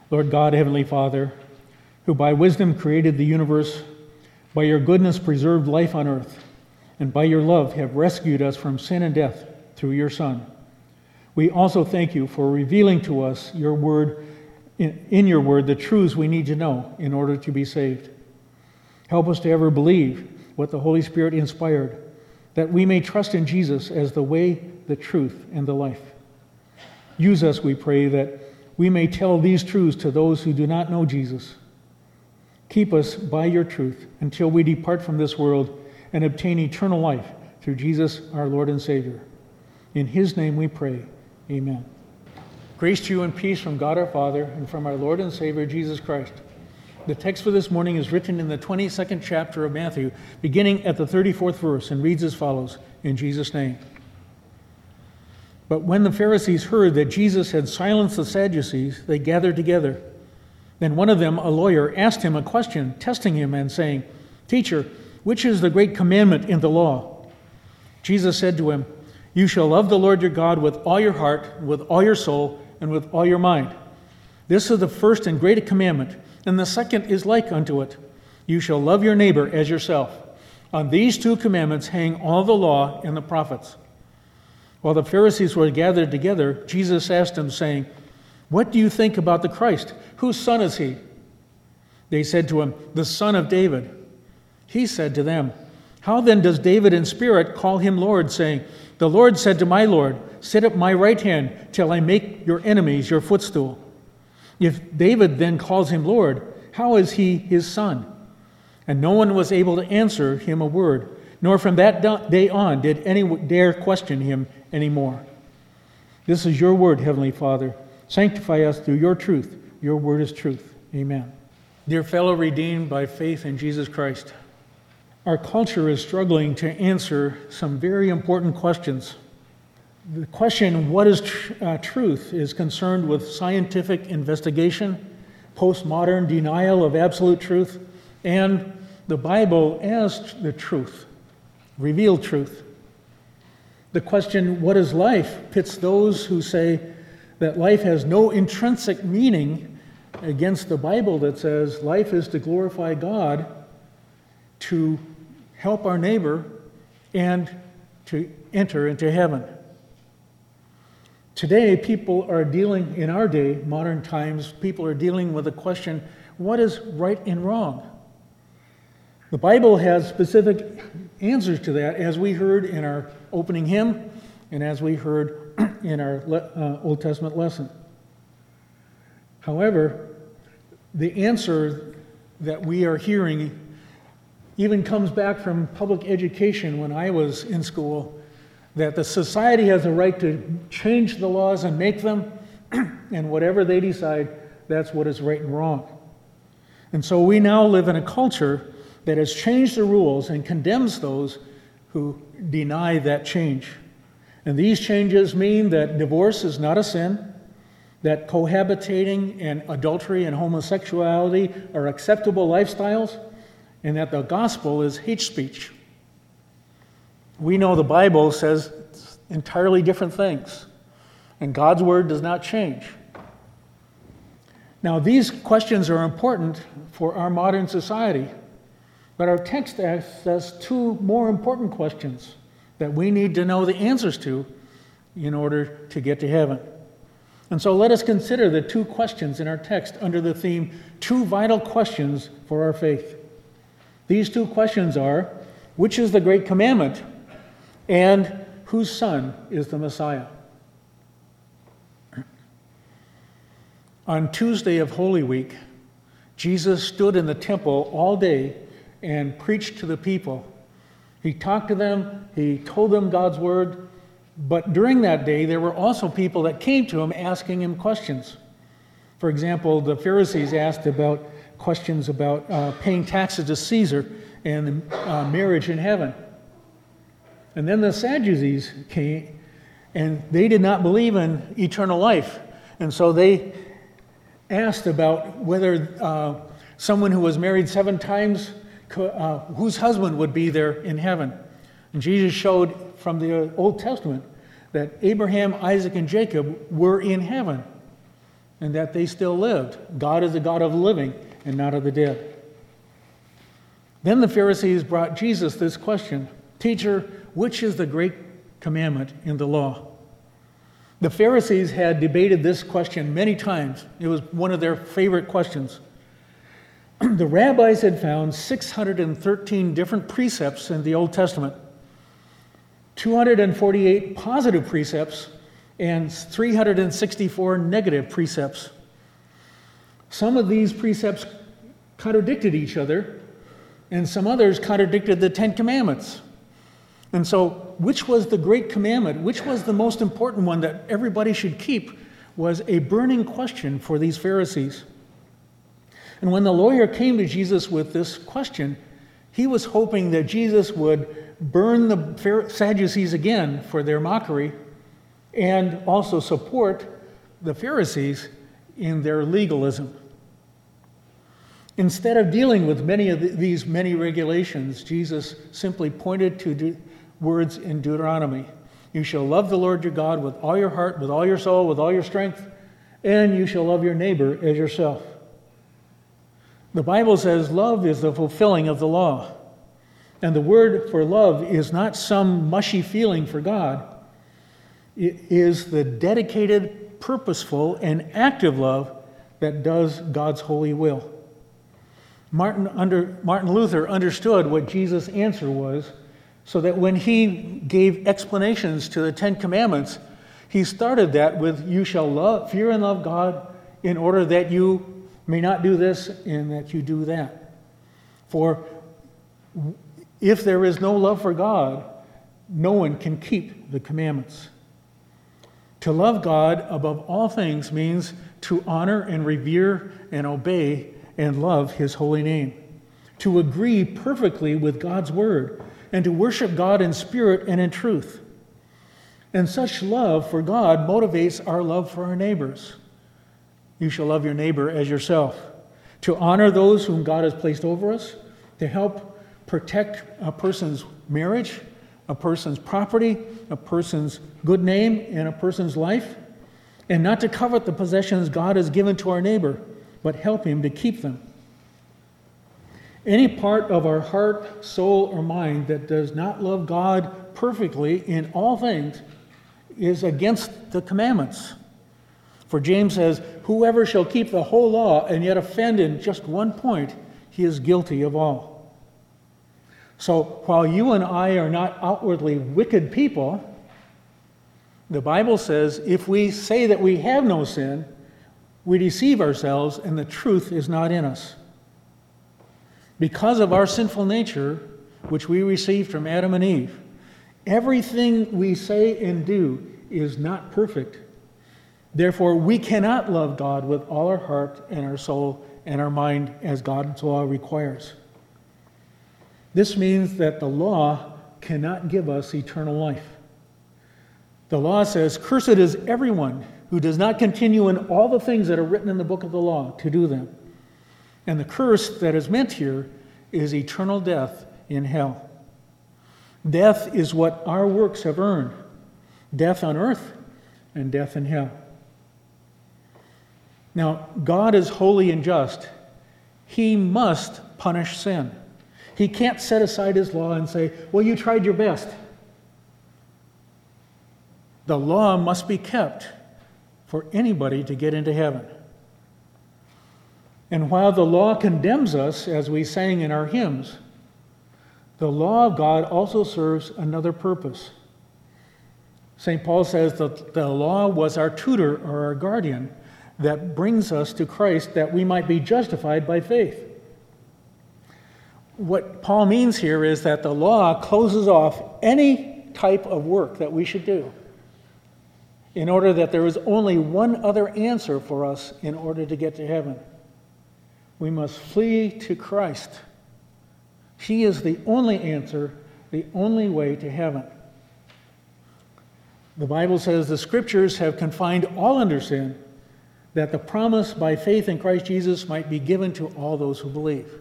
Lord God, Heavenly Father, who by wisdom created the universe, by your goodness preserved life on earth, and by your love have rescued us from sin and death through your Son. We also thank you for revealing to us your word, in your word, the truths we need to know in order to be saved. Help us to ever believe what the Holy Spirit inspired, that we may trust in Jesus as the way, the truth, and the life. Use us, we pray, that we may tell these truths to those who do not know Jesus. Keep us by your truth until we depart from this world and obtain eternal life through Jesus, our Lord and Savior. In his name we pray. Amen. Grace to you and peace from God our Father and from our Lord and Savior Jesus Christ. The text for this morning is written in the 22nd chapter of Matthew, beginning at the 34th verse, and reads as follows, in Jesus' name. But when the Pharisees heard that Jesus had silenced the Sadducees, they gathered together. Then one of them, a lawyer, asked him a question, testing him and saying, "Teacher, which is the great commandment in the law?" Jesus said to him, "You shall love the Lord your God with all your heart, with all your soul, and with all your mind. This is the first and great commandment, and the second is like unto it. You shall love your neighbor as yourself. On these two commandments hang all the law and the prophets." While the Pharisees were gathered together, Jesus asked them, saying, "What do you think about the Christ? Whose son is he?" They said to him, "The son of David." He said to them, "How then does David in spirit call him Lord, saying, 'The Lord said to my Lord, sit at my right hand till I make your enemies your footstool'? If David then calls him Lord, how is he his son?" And no one was able to answer him a word, nor from that day on did anyone dare question him anymore. This is your word, Heavenly Father. Sanctify us through your truth. Your word is truth. Amen. Dear fellow redeemed by faith in Jesus Christ, our culture is struggling to answer some very important questions. The question, what is truth, is concerned with scientific investigation, postmodern denial of absolute truth, and the Bible as the truth, revealed truth. The question, what is life, pits those who say that life has no intrinsic meaning against the Bible that says life is to glorify God, to help our neighbor, and to enter into heaven. Today, people are dealing, in our day, modern times, people are dealing with the question, what is right and wrong? The Bible has specific answers to that, as we heard in our opening hymn and as we heard in our Old Testament lesson. However, the answer that we are hearing even comes back from public education when I was in school, that the society has a right to change the laws and make them, and whatever they decide, that's what is right and wrong. And so we now live in a culture that has changed the rules and condemns those who deny that change. And these changes mean that divorce is not a sin, that cohabitating and adultery and homosexuality are acceptable lifestyles, and that the gospel is hate speech. We know the Bible says entirely different things, and God's word does not change. Now, these questions are important for our modern society, but our text asks us two more important questions that we need to know the answers to in order to get to heaven. And so let us consider the two questions in our text under the theme, two vital questions for our faith. These two questions are, which is the great commandment, and whose son is the Messiah? On Tuesday of Holy Week, Jesus stood in the temple all day and preached to the people. He talked to them, he told them God's word, but during that day there were also people that came to him asking him questions. For example, the Pharisees asked about questions about paying taxes to Caesar and marriage in heaven. And then the Sadducees came, and they did not believe in eternal life. And so they asked about whether someone who was married 7 times, whose husband would be there in heaven. And Jesus showed from the Old Testament that Abraham, Isaac, and Jacob were in heaven. and that they still lived. God is the God of the living and not of the dead. Then the Pharisees brought Jesus this question, "Teacher, which is the great commandment in the law?" The Pharisees had debated this question many times. It was one of their favorite questions. The rabbis had found 613 different precepts in the Old Testament, 248 positive precepts, and 364 negative precepts. Some of these precepts contradicted each other, and some others contradicted the Ten Commandments. And so, which was the great commandment, which was the most important one that everybody should keep, was a burning question for these Pharisees. And when the lawyer came to Jesus with this question, he was hoping that Jesus would burn the Sadducees again for their mockery and also support the Pharisees in their legalism. Instead of dealing with these many regulations, Jesus simply pointed to words in Deuteronomy. You shall love the Lord your God with all your heart, with all your soul, with all your strength, and you shall love your neighbor as yourself. The Bible says love is the fulfilling of the law. And the word for love is not some mushy feeling for God. It is the dedicated, purposeful, and active love that does God's holy will. Martin Luther understood what Jesus' answer was, so that when he gave explanations to the Ten Commandments, he started that with, you shall fear and love God in order that you may not do this and that you do that. For if there is no love for God, no one can keep the commandments. To love God above all things means to honor and revere and obey and love His holy name, to agree perfectly with God's word, and to worship God in spirit and in truth. And such love for God motivates our love for our neighbors. You shall love your neighbor as yourself. To honor those whom God has placed over us, to help protect a person's marriage, a person's property, a person's good name, and a person's life, and not to covet the possessions God has given to our neighbor, but help him to keep them. Any part of our heart, soul, or mind that does not love God perfectly in all things is against the commandments. For James says, whoever shall keep the whole law and yet offend in just one point, he is guilty of all. So while you and I are not outwardly wicked people, the Bible says if we say that we have no sin, we deceive ourselves and the truth is not in us. Because of our sinful nature, which we received from Adam and Eve, everything we say and do is not perfect. Therefore, we cannot love God with all our heart and our soul and our mind as God's law requires. This means that the law cannot give us eternal life. The law says, cursed is everyone who does not continue in all the things that are written in the book of the law to do them. And the curse that is meant here is eternal death in hell. Death is what our works have earned. Death on earth and death in hell. Now, God is holy and just. He must punish sin. He can't set aside His law and say, well, you tried your best. The law must be kept for anybody to get into heaven. And while the law condemns us, as we sang in our hymns, the law of God also serves another purpose. St. Paul says that the law was our tutor or our guardian that brings us to Christ that we might be justified by faith. What Paul means here is that the law closes off any type of work that we should do in order that there is only one other answer for us in order to get to heaven. We must flee to Christ. He is the only answer, the only way to heaven. The Bible says the Scriptures have confined all under sin, that the promise by faith in Christ Jesus might be given to all those who believe.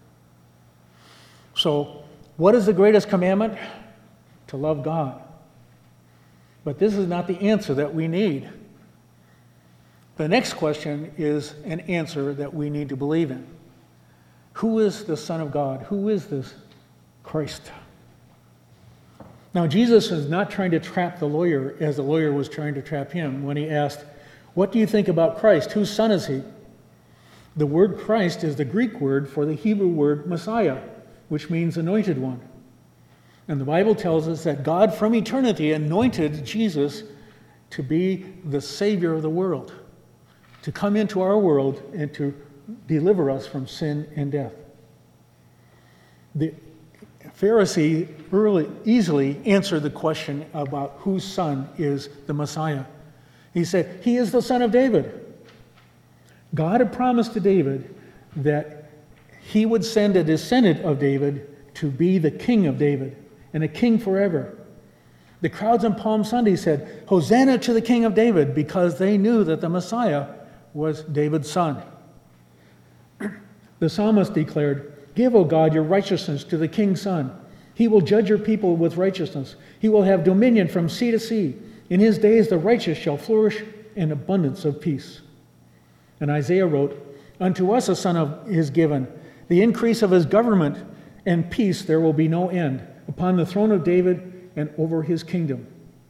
So, what is the greatest commandment? To love God. But this is not the answer that we need. The next question is an answer that we need to believe in. Who is the Son of God? Who is this Christ? Now, Jesus is not trying to trap the lawyer as the lawyer was trying to trap him when he asked, "What do you think about Christ? Whose son is he?" The word Christ is the Greek word for the Hebrew word Messiah, which means anointed one. And the Bible tells us that God from eternity anointed Jesus to be the Savior of the world, to come into our world and to deliver us from sin and death. The Pharisee easily answered the question about whose son is the Messiah. He said, "He is the son of David." God had promised to David that he would send a descendant of David to be the king of David and a king forever. The crowds on Palm Sunday said, "Hosanna to the King of David," because they knew that the Messiah was David's son. The psalmist declared, "Give, O God, your righteousness to the king's son. He will judge your people with righteousness. He will have dominion from sea to sea. In his days the righteous shall flourish in abundance of peace." And Isaiah wrote, "Unto us a son is given, the increase of his government and peace there will be no end, upon the throne of David and over his kingdom."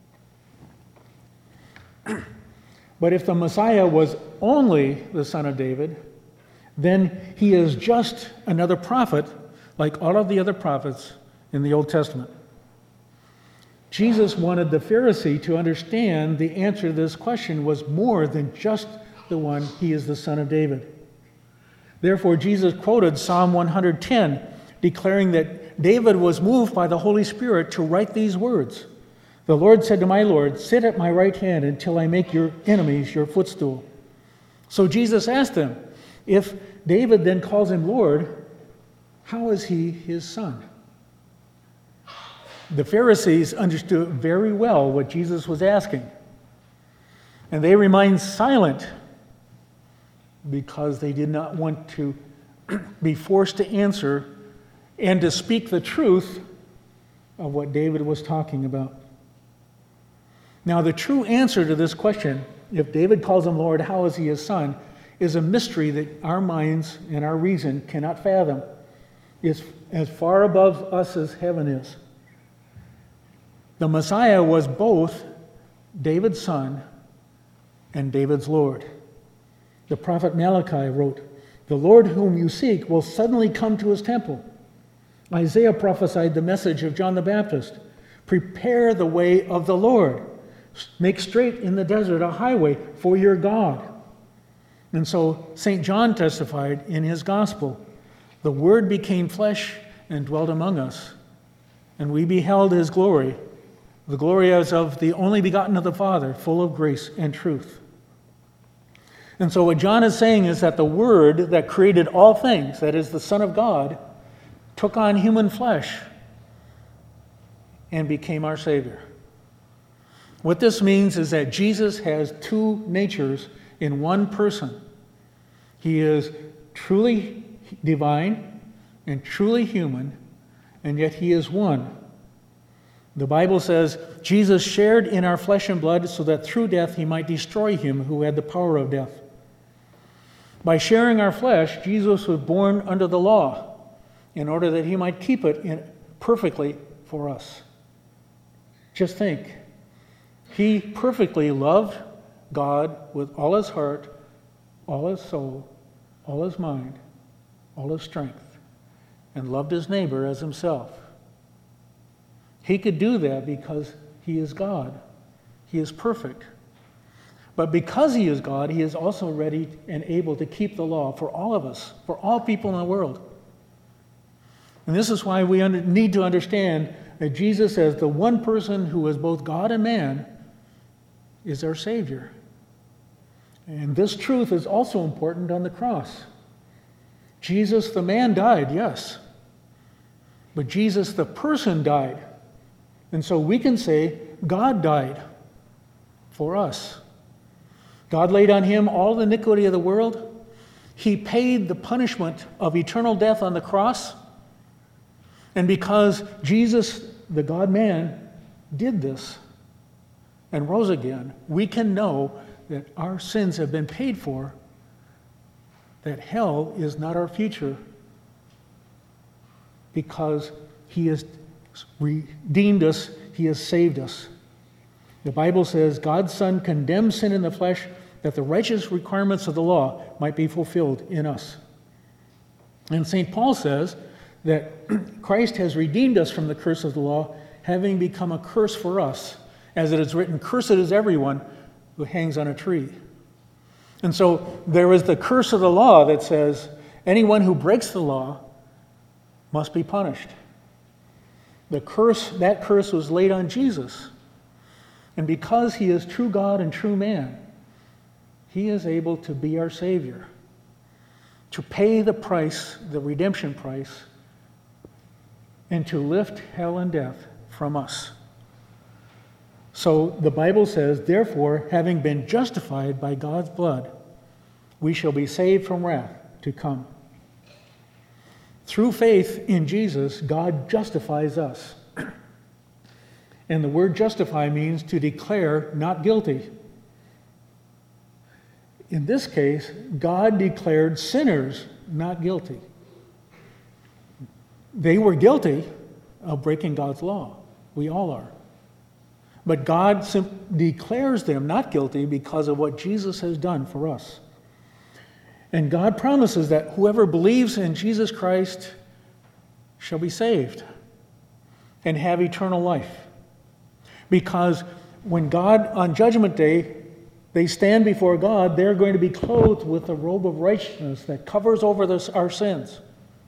But if the Messiah was only the son of David, then he is just another prophet like all of the other prophets in the Old Testament. Jesus wanted the Pharisee to understand the answer to this question was more than just the one, he is the son of David. Therefore, Jesus quoted Psalm 110, declaring that David was moved by the Holy Spirit to write these words. "The Lord said to my Lord, sit at my right hand until I make your enemies your footstool." So Jesus asked them, if David then calls him Lord, how is he his son? The Pharisees understood very well what Jesus was asking, and they remained silent because they did not want to be forced to answer and to speak the truth of what David was talking about. Now, the true answer to this question, if David calls him Lord, how is he his son, is a mystery that our minds and our reason cannot fathom. It's as far above us as heaven is. The Messiah was both David's son and David's Lord. The prophet Malachi wrote, "The Lord whom you seek will suddenly come to his temple." Isaiah prophesied the message of John the Baptist, "Prepare the way of the Lord. Make straight in the desert a highway for your God." And so St. John testified in his gospel, "The Word became flesh and dwelt among us, and we beheld his glory, the glory as of the only begotten of the Father, full of grace and truth." And so what John is saying is that the Word that created all things, that is the Son of God, took on human flesh and became our Savior. What this means is that Jesus has two natures in one person. He is truly divine and truly human, and yet he is one. The Bible says Jesus shared in our flesh and blood so that through death he might destroy him who had the power of death. By sharing our flesh, Jesus was born under the law in order that he might keep it perfectly for us. Just think, he perfectly loved God with all his heart, all his soul, all his mind, all his strength, and loved his neighbor as himself. He could do that because he is God. He is perfect. But because he is God, he is also ready and able to keep the law for all of us, for all people in the world. And this is why we need to understand that Jesus, as the one person who is both God and man, is our Savior. And this truth is also important on the cross. Jesus, the man, died, yes. But Jesus, the person, died. And so we can say God died for us. God laid on him all the iniquity of the world. He paid the punishment of eternal death on the cross. And because Jesus, the God-man, did this and rose again, we can know that our sins have been paid for, that hell is not our future, because He has redeemed us, He has saved us. The Bible says God's Son condemned sin in the flesh that the righteous requirements of the law might be fulfilled in us. And St. Paul says that Christ has redeemed us from the curse of the law, having become a curse for us. As it is written, "Cursed is everyone who hangs on a tree." And so there is the curse of the law that says anyone who breaks the law must be punished. That curse was laid on Jesus. And because He is true God and true man, He is able to be our Savior, to pay the price, the redemption price, and to lift hell and death from us. So the Bible says, therefore, having been justified by God's blood, we shall be saved from wrath to come. Through faith in Jesus, God justifies us. And the word justify means to declare not guilty. In this case, God declared sinners not guilty. They were guilty of breaking God's law. We all are. But God declares them not guilty because of what Jesus has done for us. And God promises that whoever believes in Jesus Christ shall be saved and have eternal life. Because when God, on Judgment Day, they stand before God, they're going to be clothed with a robe of righteousness that covers over our sins.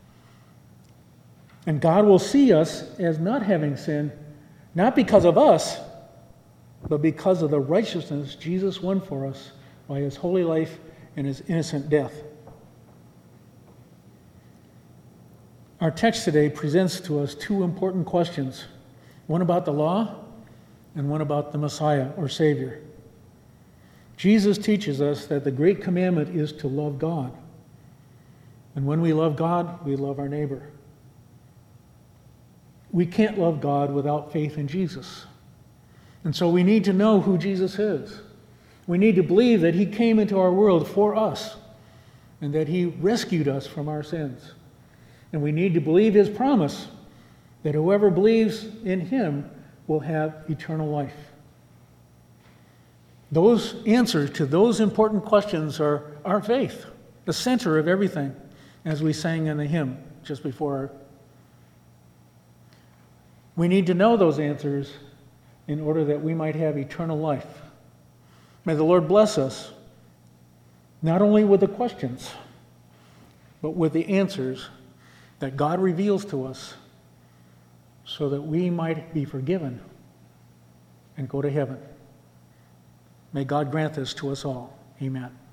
And God will see us as not having sinned, not because of us, but because of the righteousness Jesus won for us by His holy life and His innocent death. Our text today presents to us two important questions, one about the law and one about the Messiah or Savior. Jesus teaches us that the great commandment is to love God. And when we love God, we love our neighbor. We can't love God without faith in Jesus. And so we need to know who Jesus is. We need to believe that He came into our world for us and that He rescued us from our sins. And we need to believe His promise that whoever believes in Him will have eternal life. Those answers to those important questions are our faith, the center of everything, as we sang in the hymn just before. We need to know those answers in order that we might have eternal life. May the Lord bless us, not only with the questions, but with the answers that God reveals to us so that we might be forgiven and go to heaven. May God grant this to us all. Amen.